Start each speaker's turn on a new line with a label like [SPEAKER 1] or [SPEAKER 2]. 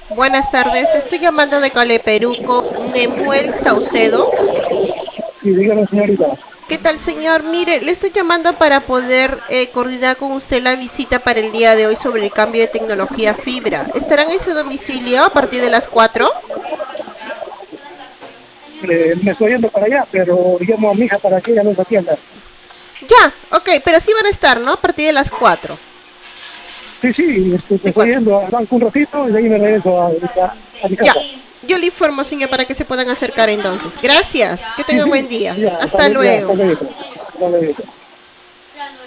[SPEAKER 1] Buenas tardes, estoy llamando de Perú con Nemuel Saucedo.
[SPEAKER 2] Sí, dígame, señorita.
[SPEAKER 1] ¿Qué tal, señor? Mire, le estoy llamando para poder coordinar con usted la visita para el día de hoy sobre el cambio de tecnología fibra. ¿Estarán en su domicilio a partir de las 4?
[SPEAKER 2] Me estoy yendo para allá, pero llamo a mi hija para que ella nos atienda.
[SPEAKER 1] Ya, ok, pero sí van a estar, ¿no? A partir de las 4.
[SPEAKER 2] Sí, sí, me
[SPEAKER 1] De
[SPEAKER 2] estoy
[SPEAKER 1] 4.
[SPEAKER 2] yendo al banco un ratito y de ahí me regreso a mi
[SPEAKER 1] Ya,
[SPEAKER 2] casa.
[SPEAKER 1] yo le informo, señor, para que se puedan acercar entonces. Gracias, que
[SPEAKER 2] Sí,
[SPEAKER 1] tenga buen
[SPEAKER 2] sí,
[SPEAKER 1] día.
[SPEAKER 2] ya,
[SPEAKER 1] Hasta
[SPEAKER 2] ya, hasta
[SPEAKER 1] luego.
[SPEAKER 2] luego. Hasta luego.